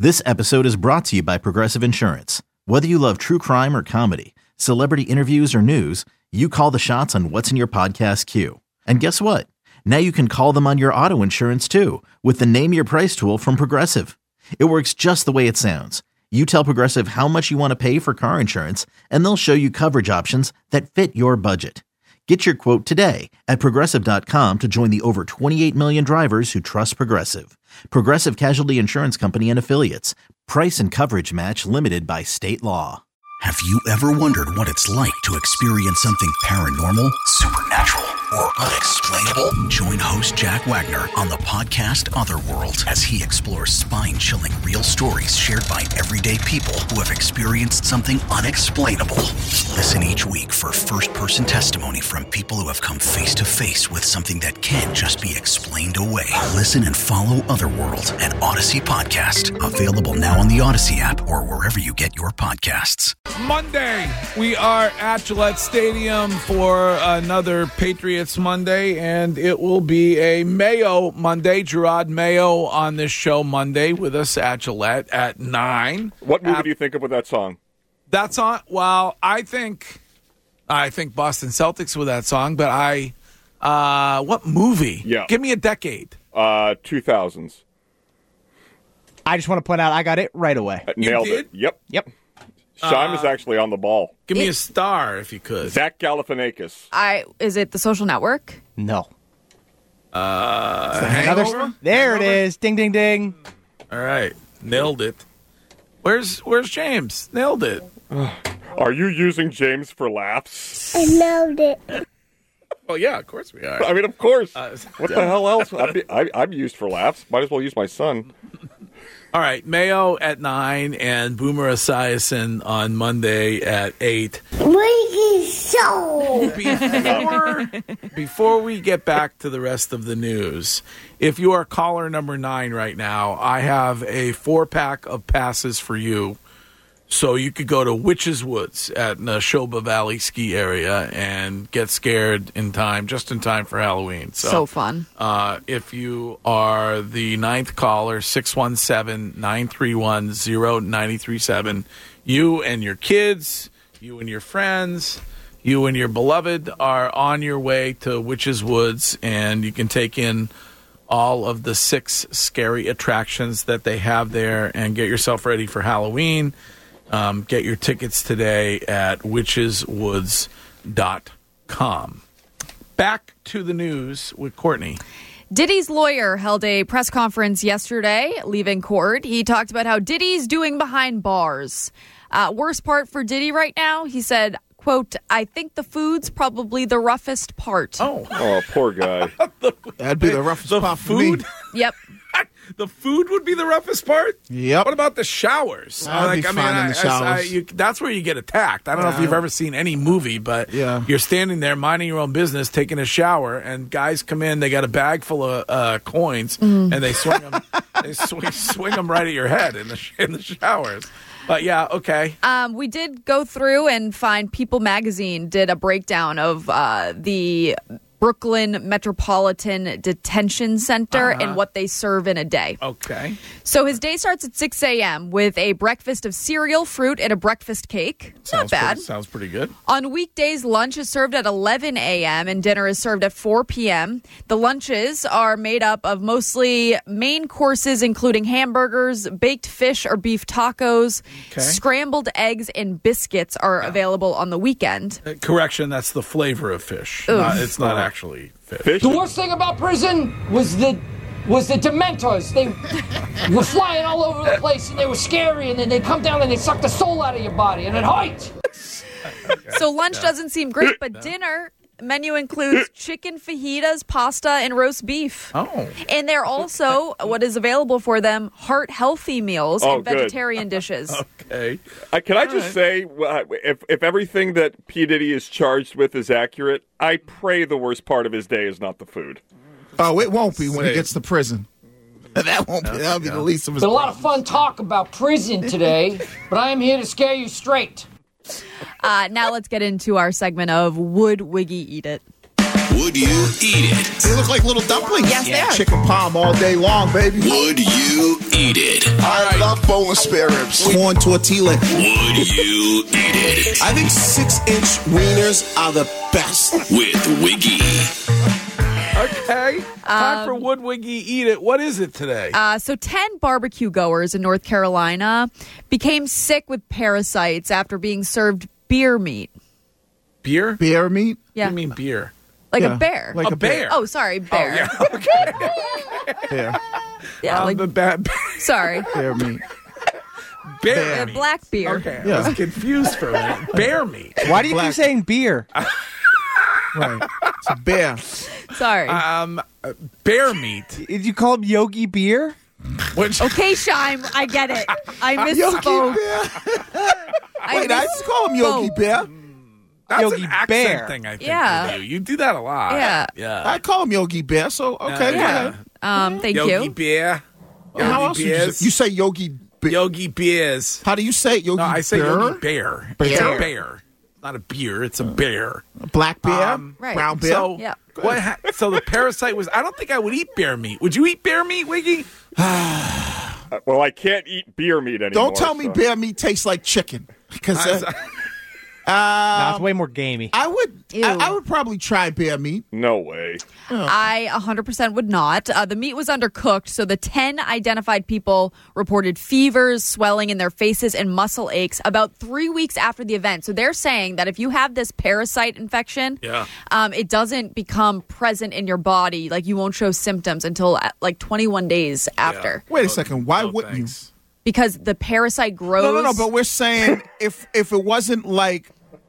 This episode is brought to you by Progressive Insurance. Whether you love true crime or comedy, celebrity interviews or news, you call the shots on what's in your podcast queue. And guess what? Now you can call them on your auto insurance too with the Name Your Price tool from Progressive. It works just the way it sounds. You tell Progressive how much you want to pay for car insurance, and they'll show you coverage options that fit your budget. Get your quote today at Progressive.com to join the over 28 million drivers who trust Progressive. Progressive Casualty Insurance Company and Affiliates. Price and coverage match limited by state law. Have you ever wondered what it's like to experience something paranormal, supernatural, or unexplainable? Join host Jack Wagner on the podcast Otherworld as he explores spine-chilling real stories shared by everyday people who have experienced something unexplainable. Listen each week for first-person testimony from people who have come face-to-face with something that can't just be explained away. Listen and follow Otherworld, an Odyssey podcast. Available now on the Odyssey app or wherever you get your podcasts. Monday, we are at Gillette Stadium for another Patriots Monday, and it will be a Mayo Monday. Gerard Mayo on this show Monday with us at Gillette at 9. What movie do you think of with that song? That song? Well, I think Boston Celtics with that song, but what movie? Yeah. Give me a decade. 2000s. I just want to point out I got it right away. Nailed did? it. Yep. Sean was actually on the ball. Give me a star if you could. Zach Galifianakis. Is it The Social Network? No. Hangover? There it is. Ding, ding, ding. All right. Nailed it. Where's James? Nailed it. Are you using James for laughs? I loved it. Oh, yeah, of course we are. I mean, of course. What the hell else? I'm used for laughs. Might as well use my son. All right, Mayo at 9 and Boomer Esiason on Monday at 8. Before we get back to the rest of the news, if you are caller number 9 right now, I have a 4-pack of passes for you. So you could go to Witches Woods at Neshoba Valley ski area and get scared just in time for Halloween. So fun. If you are the 9th caller, 617-931-0937, you and your kids, you and your friends, you and your beloved are on your way to Witches Woods, and you can take in all of the 6 scary attractions that they have there and get yourself ready for Halloween. Get your tickets today at witcheswoods.com. Back to the news with Courtney. Diddy's lawyer held a press conference yesterday, leaving court. He talked about how Diddy's doing behind bars. Worst part for Diddy right now, he said, quote, I think the food's probably the roughest part. Oh, poor guy. That'd be the roughest part for me. Yep. The food would be the roughest part? Yep. What about the showers? I'd be fine in the showers. That's where you get attacked. I don't know if you've ever seen any movie, but you're standing there minding your own business, taking a shower, and guys come in, they got a bag full of coins, and they swing them, swing them right at your head in the showers. But yeah, okay. We did go through and find People Magazine did a breakdown of the Brooklyn Metropolitan Detention Center and what they serve in a day. Okay. So his day starts at 6 a.m. with a breakfast of cereal, fruit, and a breakfast cake. Not bad. Sounds pretty good. On weekdays, lunch is served at 11 a.m. and dinner is served at 4 p.m. The lunches are made up of mostly main courses, including hamburgers, baked fish or beef tacos, scrambled eggs, and biscuits are available on the weekend. Correction, that's the flavor of fish. It's not actually fish. The worst thing about prison was the Dementors. They were flying all over the place, and they were scary, and then they'd come down and they'd suck the soul out of your body, and it hurt. So lunch doesn't seem great, but dinner menu includes chicken fajitas, pasta, and roast beef. Oh. And they're also, what is available for them, heart-healthy meals and vegetarian dishes. Okay. Can I just say, if everything that P. Diddy is charged with is accurate, I pray the worst part of his day is not the food. Oh, it won't be when he gets to prison. That won't be. That'll be the least of his. There's a lot of fun talk about prison today, but I am here to scare you straight. Now let's get into our segment of Would Wiggy Eat It? Would you eat it? They look like little dumplings. Yes, they are. Chicken palm all day long, baby. Would you eat it? I love boneless spare ribs. Corn tortilla. Would you eat it? I think 6-inch wieners are the best. With Wiggy. Okay. Time for Wood Wiggy Eat It. What is it today? So 10 barbecue goers in North Carolina became sick with parasites after being served beer meat. Beer? Bear meat? Yeah. What do you mean beer? Like Yeah, a bear. like a bear. Oh, sorry, bear. Oh, yeah. Okay. Yeah. Yeah, like, The bad sorry. Bear meat. bear meat. Black beer. Okay. Yeah. I was confused for a minute. Bear meat. Why do you keep Black. saying beer? Right. It's a bear. Sorry. Bear meat. Did you call him Yogi Beer? Which Okay, Shime, I get it. I misspoke. Wait, I just call him Yogi Bear. that's Yogi an accent Bear. thing, I think. Yeah. with you do that a lot. Yeah. Yeah. I call him Yogi Bear, so okay. Yeah. Go ahead. Thank Yogi you. Bear. Yogi How else would you Bears. say? You say Yogi Bear. Yogi Bears. How do you say it? Yogi No, I say Bear? Yogi Bear. Bear. It's a bear. Not a beer. It's a bear. Black bear? Right. Brown bear? So, Yeah. so the parasite was. I don't think I would eat bear meat. Would you eat bear meat, Wiggy? Well, I can't eat beer meat anymore. Don't tell me so. bear meat tastes like chicken. Because No, it's way more gamey. I would Ew. I would probably try bear meat. No way. I 100% would not. The meat was undercooked, so the 10 identified people reported fevers, swelling in their faces, and muscle aches about 3 weeks after the event. So they're saying that if you have this parasite infection, it doesn't become present in your body. Like, you won't show symptoms until like 21 days after. Wait a second. Why No, wouldn't thanks. Because the parasite grows. No. But we're saying if it wasn't like,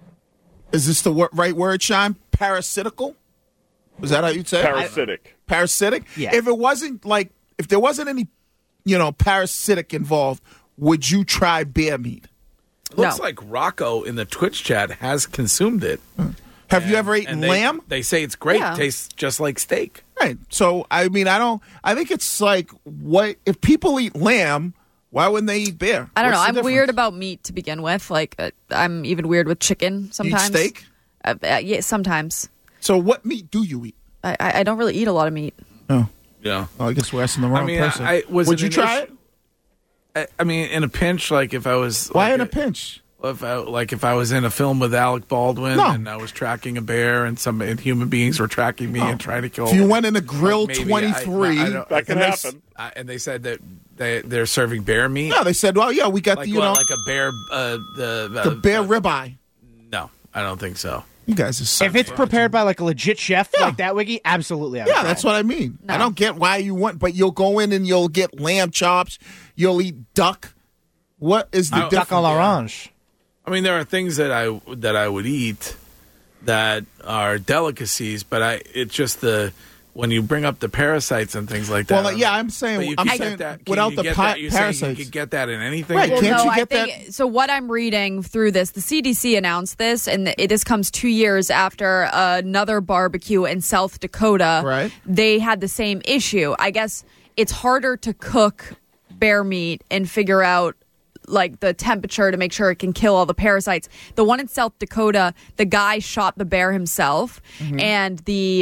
is this the right word, Sean? Parasitical? Is that how you'd say it? Parasitic. Parasitic? Yeah. If it wasn't like, if there wasn't any, parasitic involved, would you try bear meat? Looks No. like Rocco in the Twitch chat has consumed it. Have you ever eaten And lamb? They say it's great. Yeah. Tastes just like steak. Right. So, I think it's like, what, if people eat lamb, why wouldn't they eat bear? I don't know. What's I'm the weird difference? about meat to begin with. Like, I'm even weird with chicken You eat sometimes. steak? Yeah, sometimes. So what meat do you eat? I don't really eat a lot of meat. Oh, Yeah. I guess we're asking the wrong person. it Would you an try issue- it? I mean, in a pinch, like if I was. Why like in a pinch? If I was in a film with Alec Baldwin No. and I was tracking a bear and human beings were tracking me and trying to kill. If you went in a grill maybe 23, I don't- That can and they happen. and they said that they're serving bear meat. no, they said, well, yeah, we got Like the, what, like a bear. the bear ribeye. No, I don't think so. You guys are so If it's prepared by like a legit chef Yeah. like that, Wiggy, absolutely. I would Yeah, try that's it. what I mean. No. I don't get why you want, but you'll go in and you'll get lamb chops. You'll eat duck. What is the I- difference? Duck à l'orange. I mean, there are things that I would eat that are delicacies, but it's just when you bring up the parasites and things like that. Well, I don't yeah, know. I'm saying- But you I'm can saying get that, can without you the get that? You're saying parasites. you could get that in anything. Right, Well, can't no, you I get think, so what I'm reading through this, the CDC announced this, and this comes 2 years after another barbecue in South Dakota. Right. They had the same issue. I guess it's harder to cook bear meat and figure out like the temperature to make sure it can kill all the parasites. The one in South Dakota, the guy shot the bear himself, and the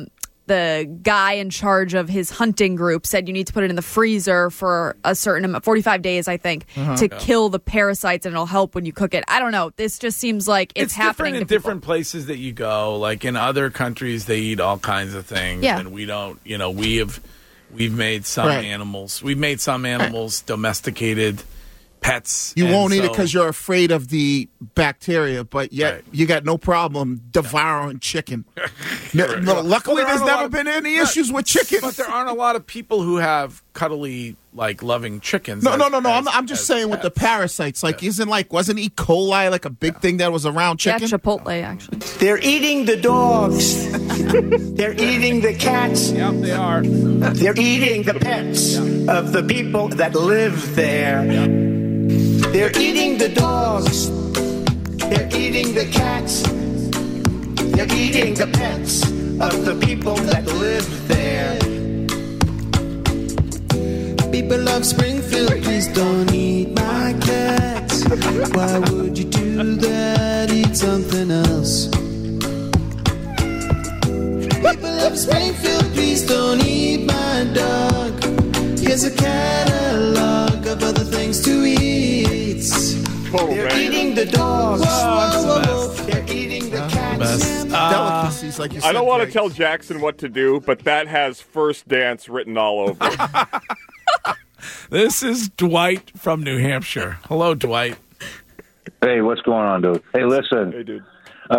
guy in charge of his hunting group said you need to put it in the freezer for a certain amount, 45 days, I think, to kill the parasites, and it'll help when you cook it. I don't know. This just seems like it's happening different in to people. different places that you go. Like in other countries, they eat all kinds of things, Yeah. and we don't. We've made some Right. animals. We've made some animals domesticated pets. You and won't eat it so- because you're afraid of the bacteria, but yet Right. you got no problem devouring chicken. Right. No, luckily, Well, there there's aren't a never lot of- been any Right. issues with chicken. But there aren't a lot of people who have cuddly, like loving chickens. No. as- I'm just as saying with the pets. parasites. Like, wasn't E. coli like a big thing that was around Yeah, chicken? Chipotle, actually. They're eating the dogs. They're eating the cats. Yep, they are. They're eating the pets of the people that live there. They're eating the dogs. They're eating the cats. They're eating the pets of the people that live there. People of Springfield, please don't eat my cats. Why would you do that? Eat something else. to eat. They're eating the dogs. Best. They're eating the cats. Best. Delicacies, like you said. I don't want to Greg. tell Jackson what to do, but that has First Dance written all over it. This is Dwight from New Hampshire. Hello, Dwight. Hey, what's going on, dude? Hey, listen. Hey, dude.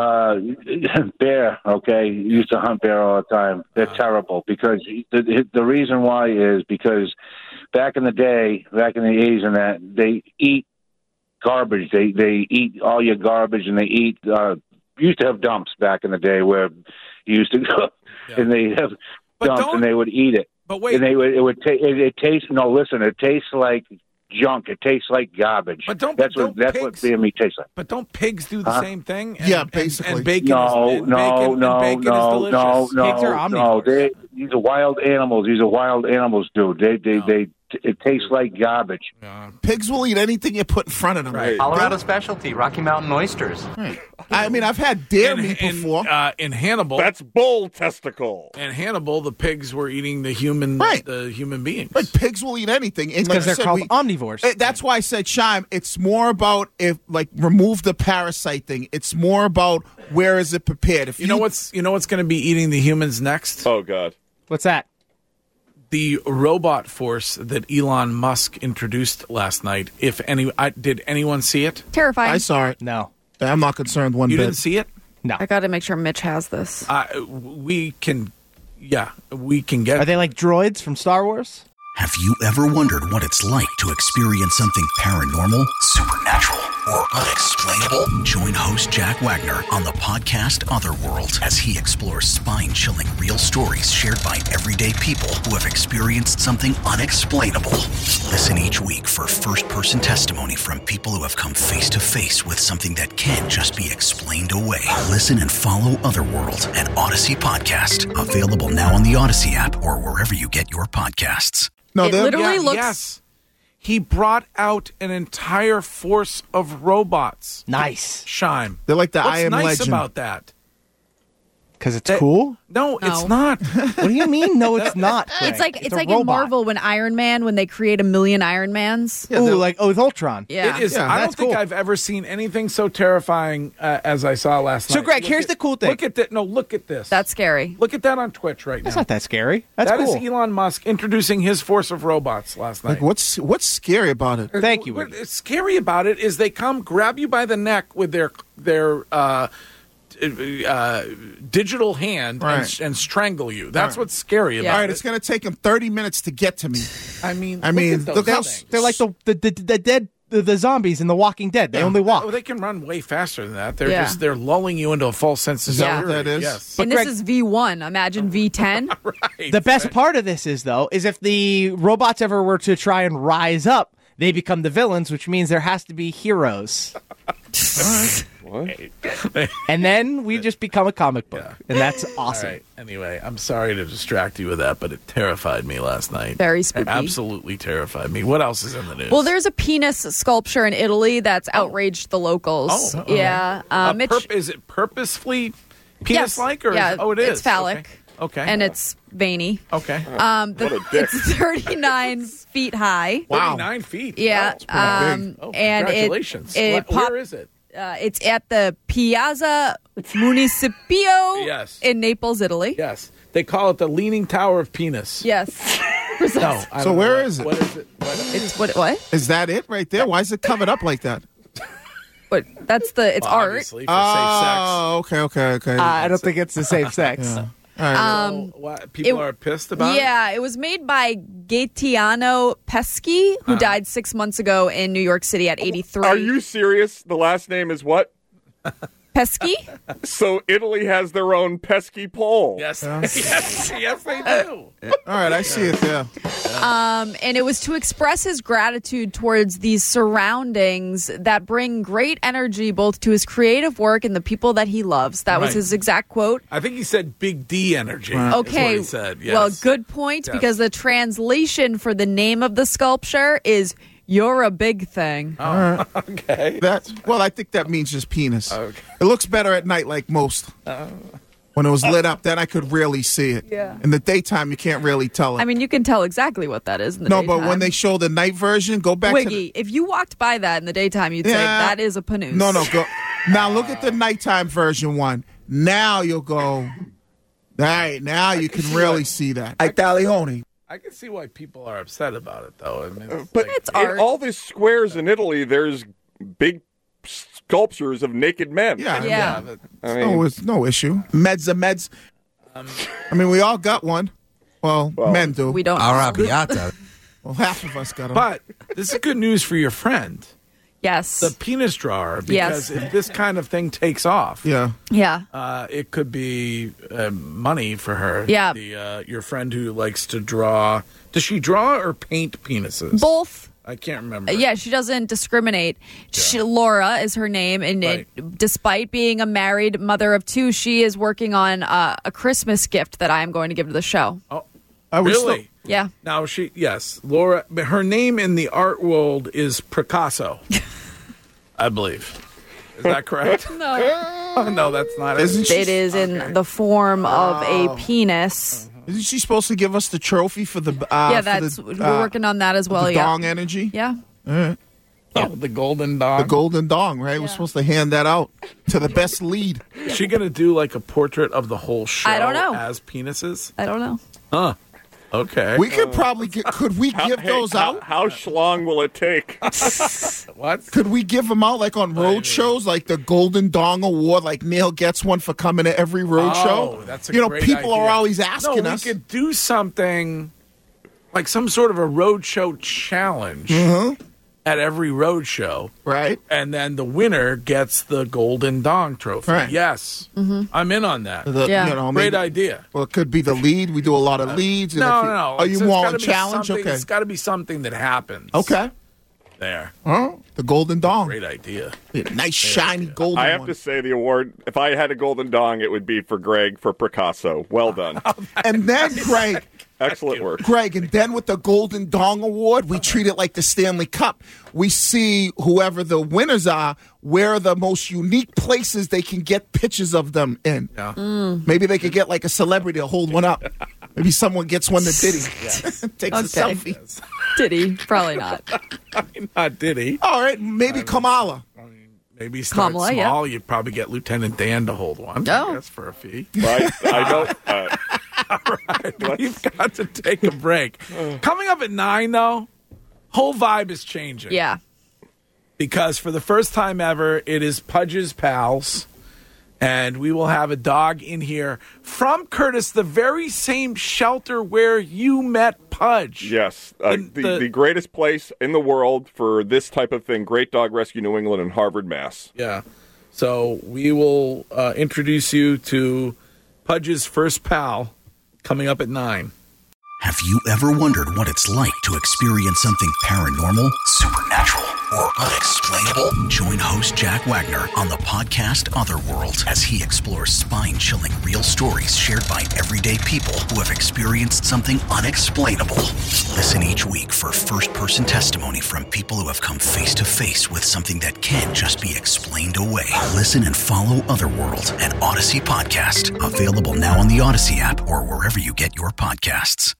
Bear, okay? Used to hunt bear all the time. They're terrible because the reason why is because back in the day, back in the 80s and that, they eat garbage. They eat all your garbage, and they eat used to have dumps back in the day where you used to go and they have dumps and they would eat it. But wait. And it tastes, no, listen, it tastes like junk. It tastes like garbage. But that's what beer meat tastes like. But don't pigs do the same thing? Yeah, basically. And bacon No. is delicious. Pigs are omnivores. These are wild animals. Dude. It tastes like garbage. Pigs will eat anything you put in front of them. Right. Colorado specialty, Rocky Mountain oysters. Right. I mean, I've had deer meat before. In Hannibal, That's bull testicle. in Hannibal, the pigs were eating the human beings. Like pigs will eat anything. And Because like they're called omnivores. That's why I said, Shime, it's more about remove the parasite thing. It's more about where is it prepared. If You know what's going to be eating the humans next? Oh, God. What's that? The robot force that Elon Musk introduced last night. Did anyone see it? Terrifying. I saw it. No. I'm not concerned one You bit. didn't see it? No. I got to make sure Mitch has this. We can get. Are they like droids from Star Wars? Have you ever wondered what it's like to experience something paranormal, supernatural, or unexplainable? Join host Jack Wagner on the podcast Otherworld as he explores spine-chilling real stories shared by everyday people who have experienced something unexplainable. Listen each week for first-person testimony from people who have come face-to-face with something that can't just be explained away. Listen and follow Otherworld, an Odyssey podcast. Available now on the Odyssey app or wherever you get your podcasts. No, It literally looks. Yes. He brought out an entire force of robots. Nice. Shime. They're like the What's I Am nice Legend. about that? Because it's cool? No, it's not. What do you mean? No, it's not. It's Greg. like it's a like in robot. Marvel when Iron Man, when they create 1 million Iron Mans. Yeah, Ooh, with Ultron. Yeah. It is. Yeah, I don't that's think cool. I've ever seen anything so terrifying as I saw last night. So, Greg, Look here's at- the cool thing. Look at that. No, look at this. That's scary. Look at that on Twitch right That's now. not that scary. That's That cool. is Elon Musk introducing his force of robots last night. Like, what's scary about it? Thank you. What's scary about it is they come grab you by the neck with their digital hand Right. and strangle you. That's Right. what's scary about All right, it. it's going to take them 30 minutes to get to me. I mean, look how They're like the dead the zombies in The Walking Dead. They only walk. Oh, they can run way faster than that. They're Yeah. they're lulling you into a false sense of Is that what security. that is? Yes. And Greg- this is V1. Imagine V10. Right. The best part of this is, though, is if the robots ever were to try and rise up, they become the villains, which means there has to be heroes. And then we just become a comic book. And that's awesome. All right. Anyway, I'm sorry to distract you with that, but it terrified me last night. Very It spooky. absolutely terrified me. What else is in the news? Well, there's a penis sculpture in Italy that's outraged the locals. Oh, yeah. Mitch, is it purposefully penis-like? Or yeah, it is. it's phallic. Okay. And it's veiny. Okay. It's 39 feet high. Wow. 39 feet. Yeah. Wow, that's pretty big. And congratulations. Where is it? It's at the Piazza Municipio Yes. in Naples, Italy. Yes. They call it the Leaning Tower of Penis. Yes. No. I So don't where know. is it? What is it? It's what? Is that it right there? Why is it covered up like that? What? That's it's Well, art. obviously, for safe sex. Oh, okay. I don't think it's the safe sex. Yeah. All right. So, what, people are pissed about it? Yeah, it was made by Gaetano Pesci, who died 6 months ago in New York City at 83. Are you serious? The last name is what? Pesci? So Italy has their own pesky pole. Yes. yes, they do. All right, I see it there. And it was to express his gratitude towards these surroundings that bring great energy both to his creative work and the people that he loves. That was Right. his exact quote. I think he said Big D energy. Right. That's Okay. what he said. Yes. Well, good point, Yes. because the translation for the name of the sculpture is "You're a big thing." Oh, okay. I think that means just penis. Okay. It looks better at night, like most. When it was lit up, then I could really see it. Yeah. In the daytime, you can't really tell it. I mean, you can tell exactly what that is in the no, daytime. but when they show the night version, go back to Wiggy, if you walked by that in the daytime, you'd say that is a Panoose. No, go. Now look at the nighttime version one. Now you'll go, all right, now you can really see that. Italione. I can see why people are upset about it, though. I mean, But It's in art. all these squares in Italy, there's big sculptures of naked men. Yeah. I mean, It's no issue. Meds are meds. I mean, we all got one. Well, men do. We don't. Arrabbiata. Well, half of us got them. but this is good news for your friend, Yes. the penis drawer, because Yes. if this kind of thing takes off, Yeah. it could be money for her. Yeah. Your friend who likes to draw. Does she draw or paint penises? Both. I can't remember. Yeah, she doesn't discriminate. Laura is her name, and despite being a married mother of two, she is working on a Christmas gift that I am going to give to the show. Oh, I was really? Yeah. Now Laura. But her name in the art world is Picasso, I believe. Is that correct? No. No, that's not it. It is in the form of a penis. Isn't she supposed to give us the trophy for the? We're working on that as well. The Yeah. dong energy. Yeah. All right. Oh, the golden dong. The golden dong, right? We're supposed to hand that out to the best lead. Is she going to do like a portrait of the whole show I don't know. as penises? I don't know. Huh. Okay. We could probably get. Could we give those out? How long will it take? What? Could we give them out like on road shows, like the Golden Dong Award? Like Neil gets one for coming to every road show. That's a you know, great people idea. are always asking we us. could do something like some sort of a road show challenge at every road show, right? And then the winner gets the Golden Dong trophy. Right. Yes, I'm in on that. You know, Great maybe- idea. Well, it could be the lead. We do a lot of leads. And No, if you, no. Oh, you It's want gotta a be challenge? something- Okay. It's got to be something that happens. Okay. There. Huh? The Golden Dong. Great idea. Nice, shiny golden I have one. to say the award, if I had a golden dong, it would be for Greg for Picasso. Well done. And then, Greg, Excellent work. Greg, and then with the Golden Dong Award, we treat it like the Stanley Cup. We see whoever the winners are, where are the most unique places they can get pictures of them in. Yeah. Maybe they could get like a celebrity to hold one up. Maybe someone gets one to Diddy. Takes a selfie. Diddy, probably not. Not Diddy. All right, maybe Kamala. Maybe start Kamala, small. You'd probably get Lieutenant Dan to hold one. Oh. I guess for a fee. Right? I don't. All right, we've got to take a break. Coming up at 9, though, whole vibe is changing. Yeah. Because for the first time ever, it is Pudge's Pals, and we will have a dog in here from Curtis, the very same shelter where you met Pudge. Yes. The greatest place in the world for this type of thing, Great Dog Rescue New England and Harvard, Mass. Yeah. So we will introduce you to Pudge's first pal coming up at 9. Have you ever wondered what it's like to experience something paranormal, supernatural, or unexplainable? Join host Jack Wagner on the podcast Otherworld as he explores spine-chilling real stories shared by everyday people who have experienced something unexplainable. Listen each week for first-person testimony from people who have come face-to-face with something that can't just be explained away. Listen and follow Otherworld, an Odyssey podcast. Available now on the Odyssey app or wherever you get your podcasts.